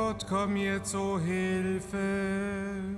Gott, komm mir zu Hilfe.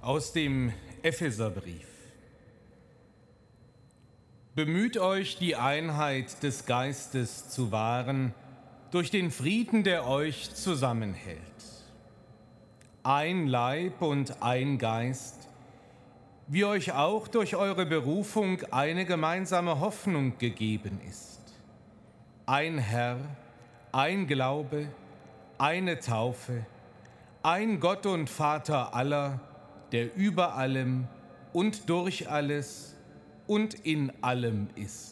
Aus dem Epheserbrief. Bemüht euch, die Einheit des Geistes zu wahren, durch den Frieden, der euch zusammenhält. Ein Leib und ein Geist, wie euch auch durch eure Berufung eine gemeinsame Hoffnung gegeben ist. Ein Herr, ein Glaube, eine Taufe, ein Gott und Vater aller, der über allem und durch alles und in allem ist.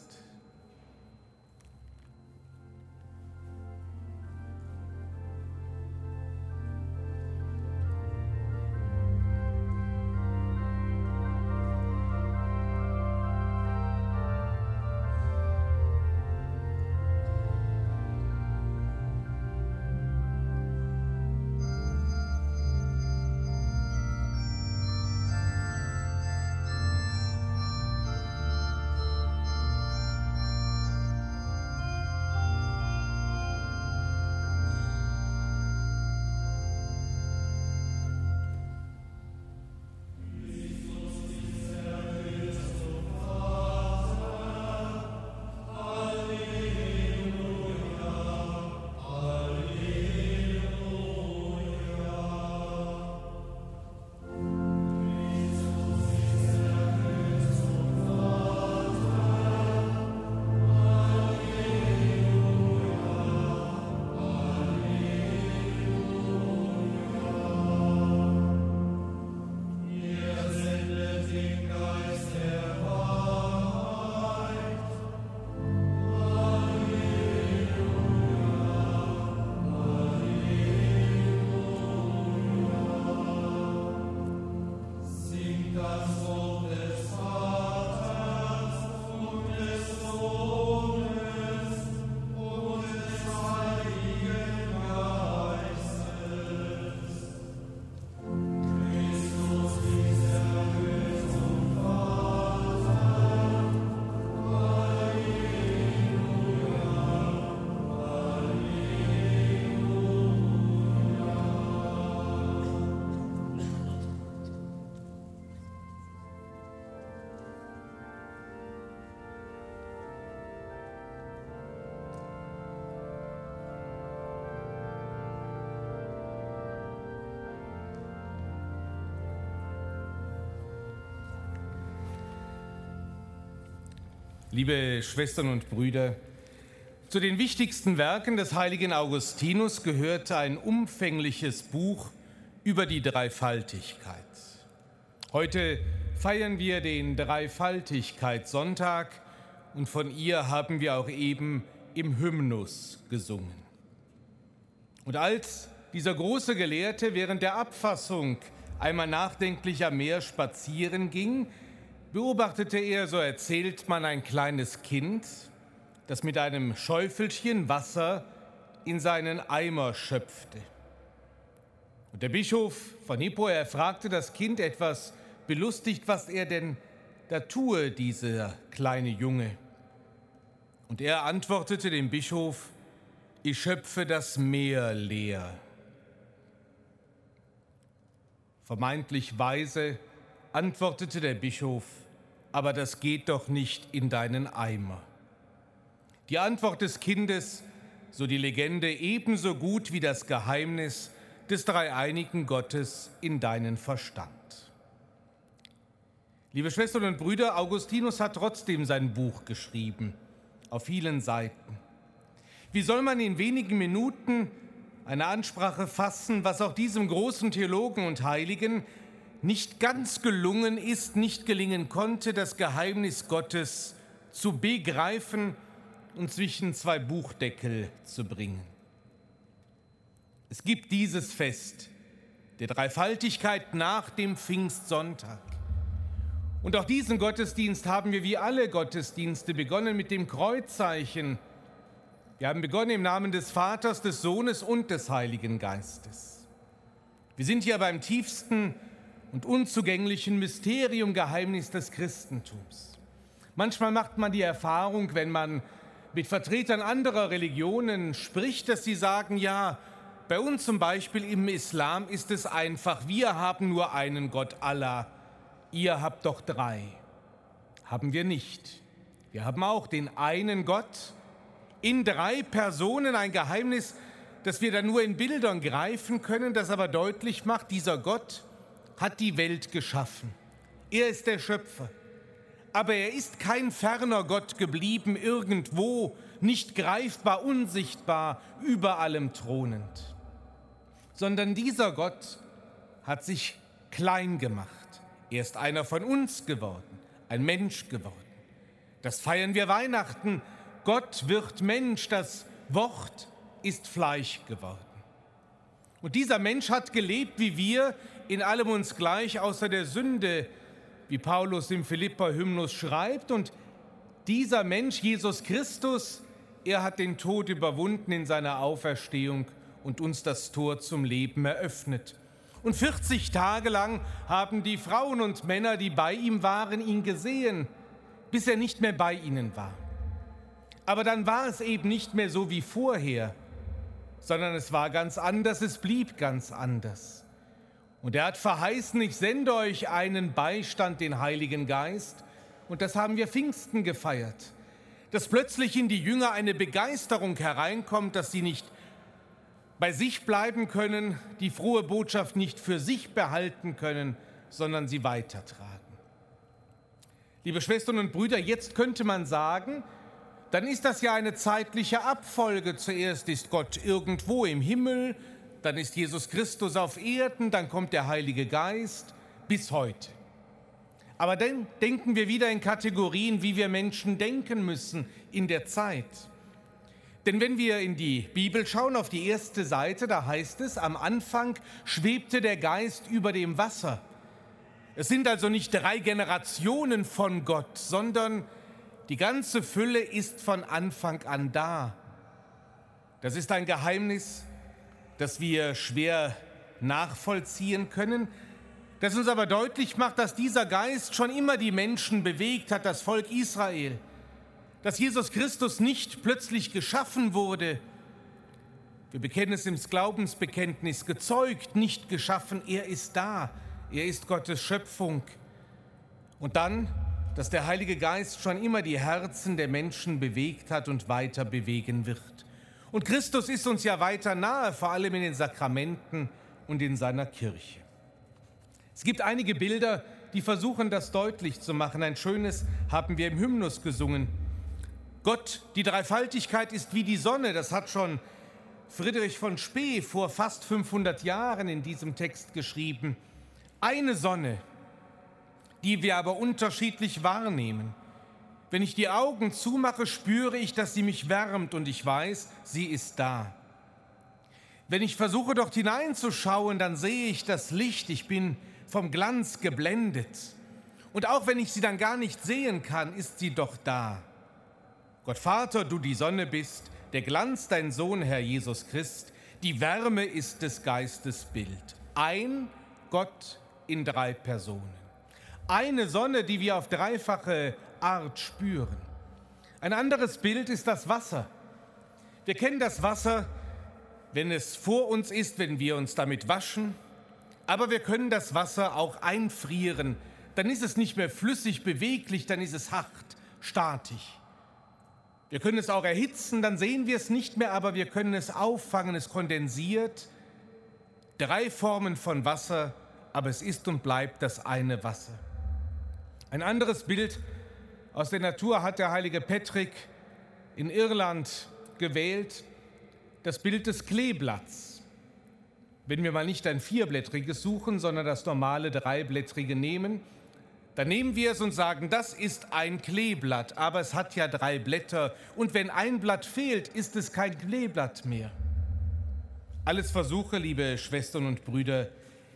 Liebe Schwestern und Brüder, zu den wichtigsten Werken des heiligen Augustinus gehörte ein umfängliches Buch über die Dreifaltigkeit. Heute feiern wir den Dreifaltigkeitssonntag und von ihr haben wir auch eben im Hymnus gesungen. Und als dieser große Gelehrte während der Abfassung einmal nachdenklich am Meer spazieren ging, beobachtete er, so erzählt man, ein kleines Kind, das mit einem Schäufelchen Wasser in seinen Eimer schöpfte. Und der Bischof von Hippo, er fragte das Kind etwas belustigt, was er denn da tue, dieser kleine Junge. Und er antwortete dem Bischof: Ich schöpfe das Meer leer. Vermeintlich weise antwortete der Bischof: Aber das geht doch nicht in deinen Eimer. Die Antwort des Kindes, so die Legende, ebenso gut wie das Geheimnis des dreieinigen Gottes in deinen Verstand. Liebe Schwestern und Brüder, Augustinus hat trotzdem sein Buch geschrieben, auf vielen Seiten. Wie soll man in wenigen Minuten eine Ansprache fassen, was auch diesem großen Theologen und Heiligen nicht ganz gelungen ist, nicht gelingen konnte, das Geheimnis Gottes zu begreifen und zwischen zwei Buchdeckel zu bringen? Es gibt dieses Fest der Dreifaltigkeit nach dem Pfingstsonntag. Und auch diesen Gottesdienst haben wir wie alle Gottesdienste begonnen mit dem Kreuzzeichen. Wir haben begonnen im Namen des Vaters, des Sohnes und des Heiligen Geistes. Wir sind hier beim tiefsten und unzugänglichen Mysterium, Geheimnis des Christentums. Manchmal macht man die Erfahrung, wenn man mit Vertretern anderer Religionen spricht, dass sie sagen, ja, Bei uns zum Beispiel im Islam ist es einfach, wir haben nur einen Gott, Allah. Ihr habt doch drei. Haben wir nicht. Wir haben auch den einen Gott in drei Personen, ein Geheimnis, das wir dann nur in Bildern greifen können, das aber deutlich macht, dieser Gott hat die Welt geschaffen. Er ist der Schöpfer. Aber er ist kein ferner Gott geblieben, irgendwo, nicht greifbar, unsichtbar, über allem thronend. Sondern dieser Gott hat sich klein gemacht. Er ist einer von uns geworden, ein Mensch geworden. Das feiern wir Weihnachten. Gott wird Mensch, das Wort ist Fleisch geworden. Und dieser Mensch hat gelebt wie wir, in allem uns gleich, außer der Sünde, wie Paulus im Philipper-Hymnus schreibt. Und dieser Mensch, Jesus Christus, er hat den Tod überwunden in seiner Auferstehung und uns das Tor zum Leben eröffnet. Und 40 Tage lang haben die Frauen und Männer, die bei ihm waren, ihn gesehen, bis er nicht mehr bei ihnen war. Aber dann war es eben nicht mehr so wie vorher, sondern es war ganz anders, es blieb ganz anders. Und er hat verheißen, ich sende euch einen Beistand, den Heiligen Geist. Und das haben wir Pfingsten gefeiert. Dass plötzlich in die Jünger eine Begeisterung hereinkommt, dass sie nicht bei sich bleiben können, die frohe Botschaft nicht für sich behalten können, sondern sie weitertragen. Liebe Schwestern und Brüder, jetzt könnte man sagen, dann ist das ja eine zeitliche Abfolge. Zuerst ist Gott irgendwo im Himmel, dann ist Jesus Christus auf Erden, dann kommt der Heilige Geist bis heute. Aber dann denken wir wieder in Kategorien, wie wir Menschen denken müssen in der Zeit. Denn wenn wir in die Bibel schauen, auf die erste Seite, da heißt es, am Anfang schwebte der Geist über dem Wasser. Es sind also nicht 3 Generationen von Gott, sondern die ganze Fülle ist von Anfang an da. Das ist ein Geheimnis, das wir schwer nachvollziehen können, das uns aber deutlich macht, dass dieser Geist schon immer die Menschen bewegt hat, das Volk Israel, dass Jesus Christus nicht plötzlich geschaffen wurde. Wir bekennen es im Glaubensbekenntnis, gezeugt, nicht geschaffen, er ist da, er ist Gottes Schöpfung. Und dann, dass der Heilige Geist schon immer die Herzen der Menschen bewegt hat und weiter bewegen wird. Und Christus ist uns ja weiter nahe, vor allem in den Sakramenten und in seiner Kirche. Es gibt einige Bilder, die versuchen, das deutlich zu machen. Ein schönes haben wir im Hymnus gesungen. Gott, die Dreifaltigkeit ist wie die Sonne. Das hat schon Friedrich von Spee vor fast 500 Jahren in diesem Text geschrieben. Eine Sonne, die wir aber unterschiedlich wahrnehmen. Wenn ich die Augen zumache, spüre ich, dass sie mich wärmt und ich weiß, sie ist da. Wenn ich versuche, dort hineinzuschauen, dann sehe ich das Licht, ich bin vom Glanz geblendet. Und auch wenn ich sie dann gar nicht sehen kann, ist sie doch da. Gott Vater, du die Sonne bist, der Glanz dein Sohn, Herr Jesus Christ, die Wärme ist des Geistes Bild. Ein Gott in 3 Personen. Eine Sonne, die wir auf dreifache Art spüren. Ein anderes Bild ist das Wasser. Wir kennen das Wasser, wenn es vor uns ist, wenn wir uns damit waschen, aber wir können das Wasser auch einfrieren. Dann ist es nicht mehr flüssig, beweglich, dann ist es hart, statisch. Wir können es auch erhitzen, dann sehen wir es nicht mehr, aber wir können es auffangen, es kondensiert. 3 Formen von Wasser, aber es ist und bleibt das eine Wasser. Ein anderes Bild aus der Natur hat der heilige Patrick in Irland gewählt, das Bild des Kleeblatts. Wenn wir mal nicht ein 4-blättriges suchen, sondern das normale 3-blättrige nehmen, dann nehmen wir es und sagen, das ist ein Kleeblatt, aber es hat ja 3 Blätter und wenn ein Blatt fehlt, ist es kein Kleeblatt mehr. Alles Versuche, liebe Schwestern und Brüder,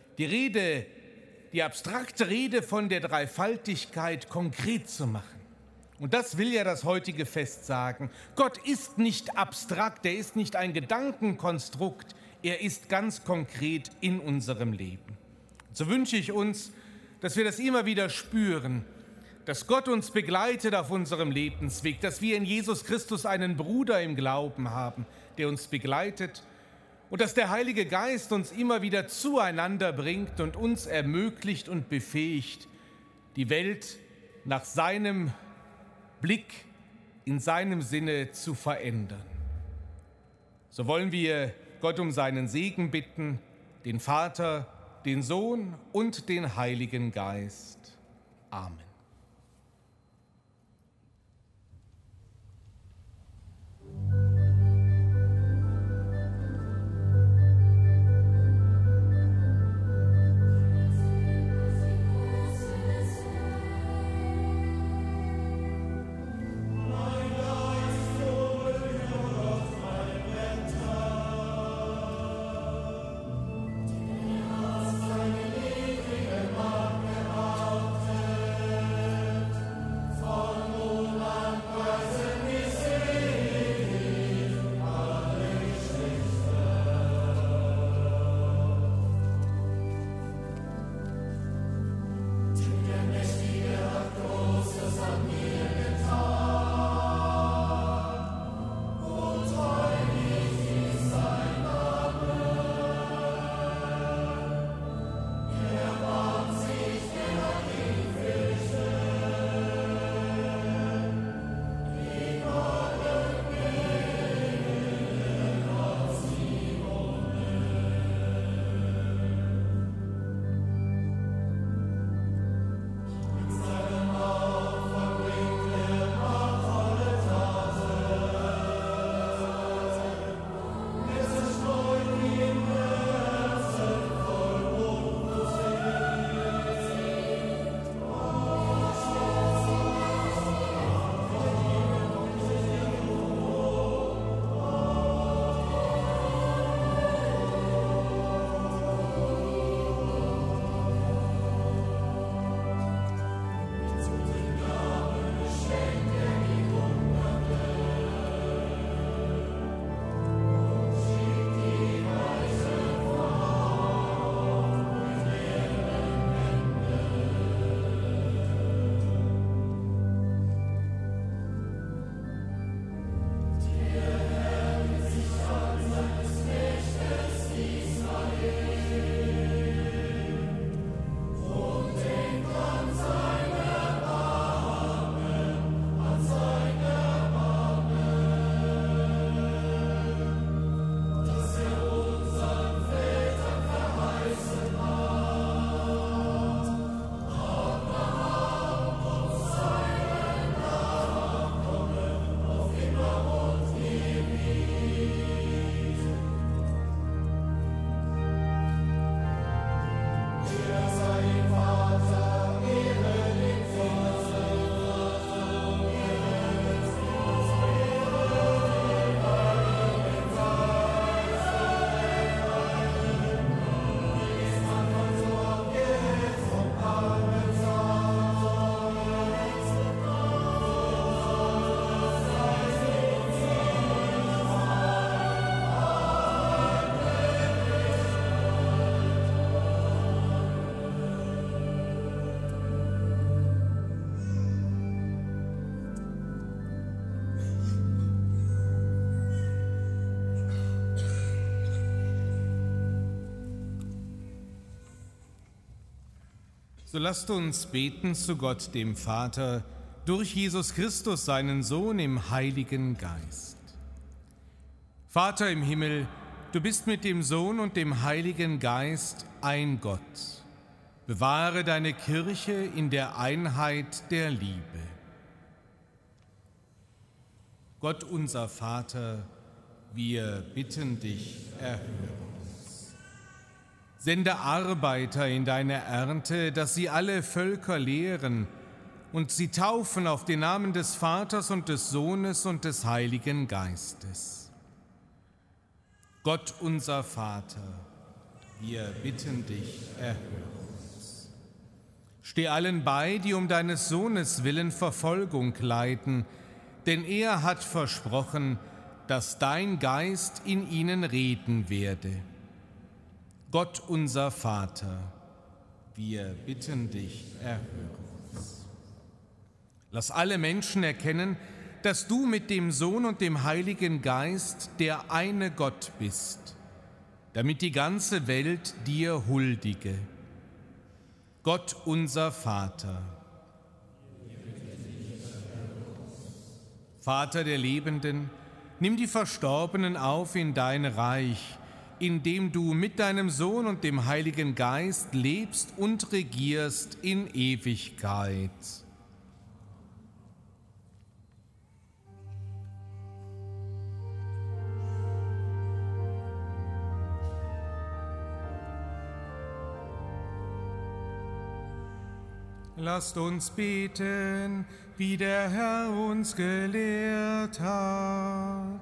die abstrakte Rede von der Dreifaltigkeit konkret zu machen. Und das will ja das heutige Fest sagen. Gott ist nicht abstrakt, er ist nicht ein Gedankenkonstrukt, er ist ganz konkret in unserem Leben. So wünsche ich uns, dass wir das immer wieder spüren, dass Gott uns begleitet auf unserem Lebensweg, dass wir in Jesus Christus einen Bruder im Glauben haben, der uns begleitet und dass der Heilige Geist uns immer wieder zueinander bringt und uns ermöglicht und befähigt, die Welt nach seinem Blick, in seinem Sinne zu verändern. So wollen wir Gott um seinen Segen bitten, den Vater, den Sohn und den Heiligen Geist. Amen. So lasst uns beten zu Gott, dem Vater, durch Jesus Christus, seinen Sohn, im Heiligen Geist. Vater im Himmel, du bist mit dem Sohn und dem Heiligen Geist ein Gott. Bewahre deine Kirche in der Einheit der Liebe. Gott unser Vater, wir bitten dich, erhöre. Sende Arbeiter in deine Ernte, dass sie alle Völker lehren und sie taufen auf den Namen des Vaters und des Sohnes und des Heiligen Geistes. Gott unser Vater, wir bitten dich, erhöre uns. Steh allen bei, die um deines Sohnes willen Verfolgung leiden, denn er hat versprochen, dass dein Geist in ihnen reden werde. Gott unser Vater, wir bitten dich, erhöre uns. Lass alle Menschen erkennen, dass du mit dem Sohn und dem Heiligen Geist der eine Gott bist, damit die ganze Welt dir huldige. Gott unser Vater, Vater der Lebenden, nimm die Verstorbenen auf in dein Reich, in dem du mit deinem Sohn und dem Heiligen Geist lebst und regierst in Ewigkeit. Lasst uns beten, wie der Herr uns gelehrt hat.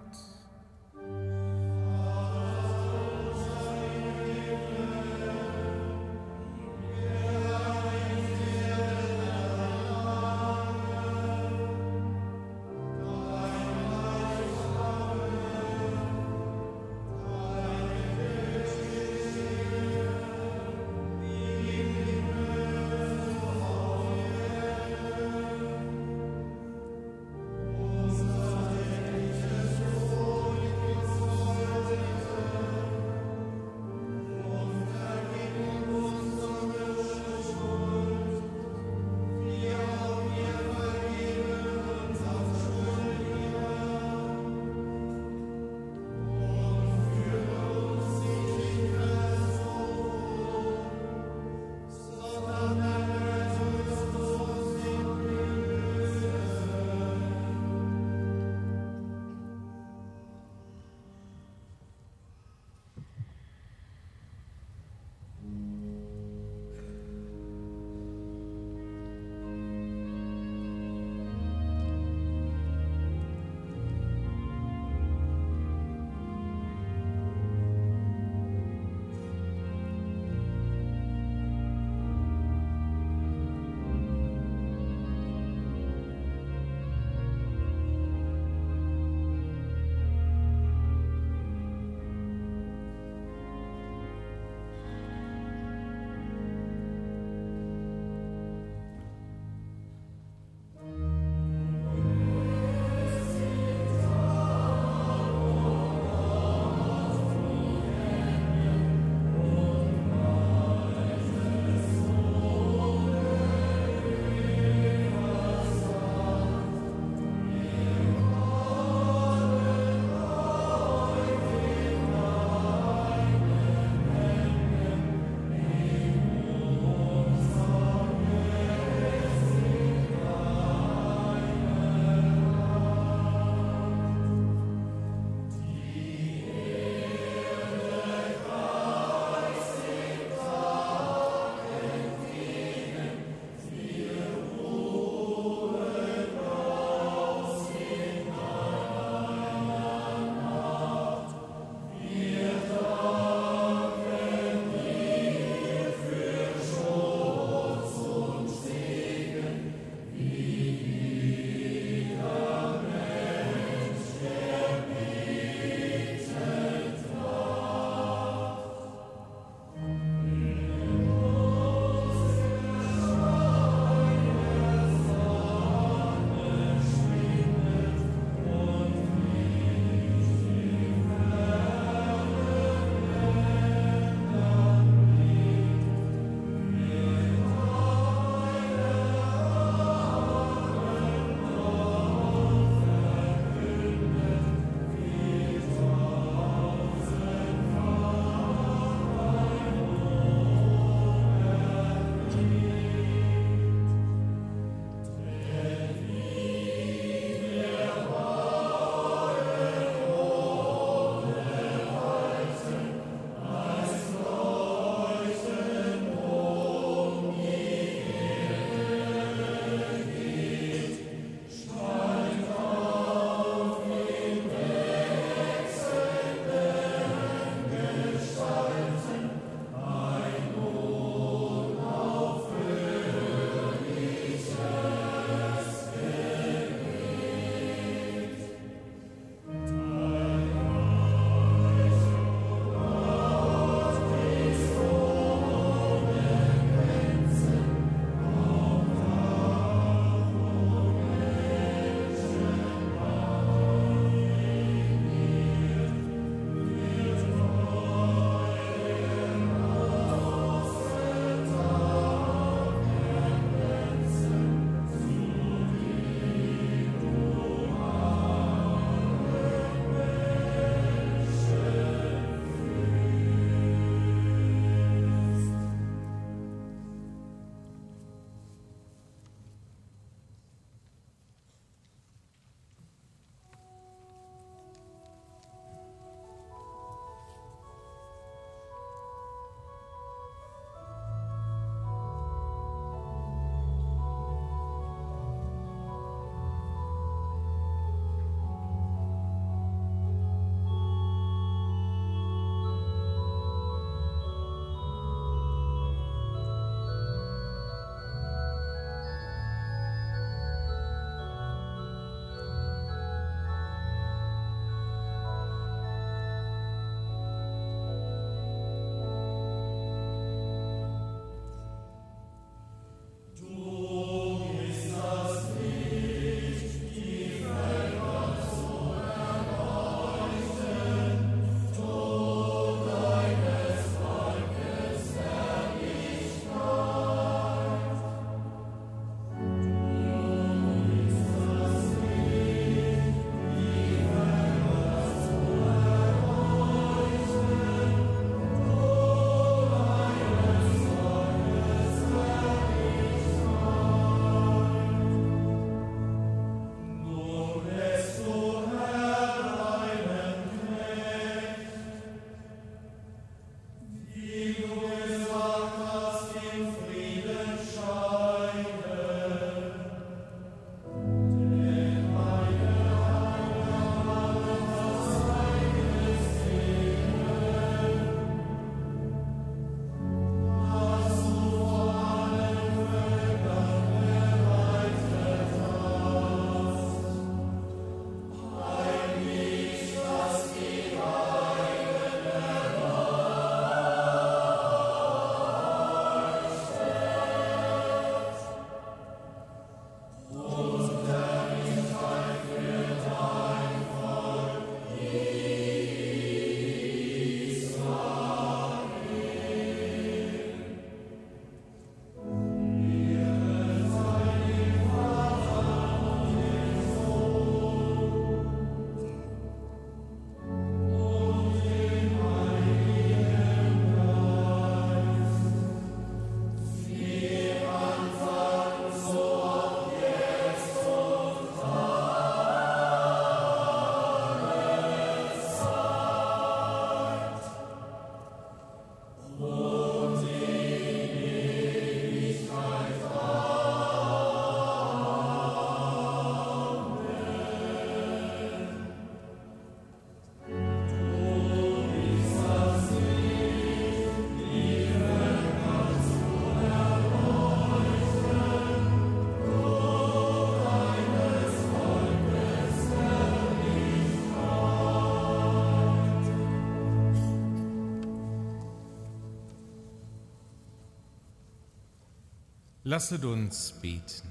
Lasset uns beten.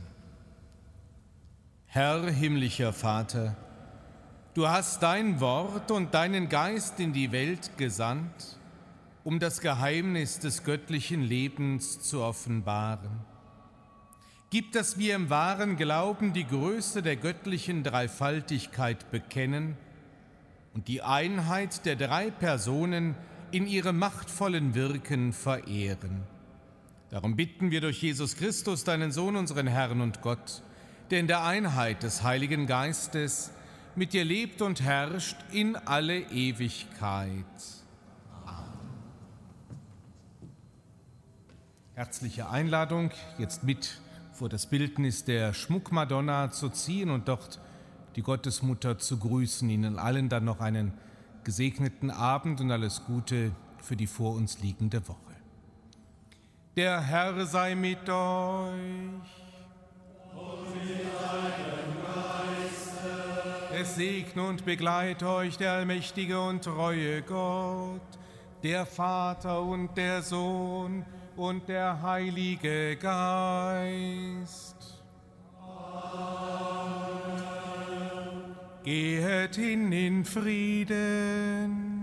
Herr, himmlischer Vater, du hast dein Wort und deinen Geist in die Welt gesandt, um das Geheimnis des göttlichen Lebens zu offenbaren. Gib, dass wir im wahren Glauben die Größe der göttlichen Dreifaltigkeit bekennen und die Einheit der drei Personen in ihrem machtvollen Wirken verehren. Darum bitten wir durch Jesus Christus, deinen Sohn, unseren Herrn und Gott, der in der Einheit des Heiligen Geistes mit dir lebt und herrscht in alle Ewigkeit. Amen. Herzliche Einladung, jetzt mit vor das Bildnis der Schmuckmadonna zu ziehen und dort die Gottesmutter zu grüßen. Ihnen allen dann noch einen gesegneten Abend und alles Gute für die vor uns liegende Woche. Der Herr sei mit euch. Und mit deinem Geiste. Es segne und begleite euch der allmächtige und treue Gott, der Vater und der Sohn und der Heilige Geist. Amen. Gehet hin in Frieden.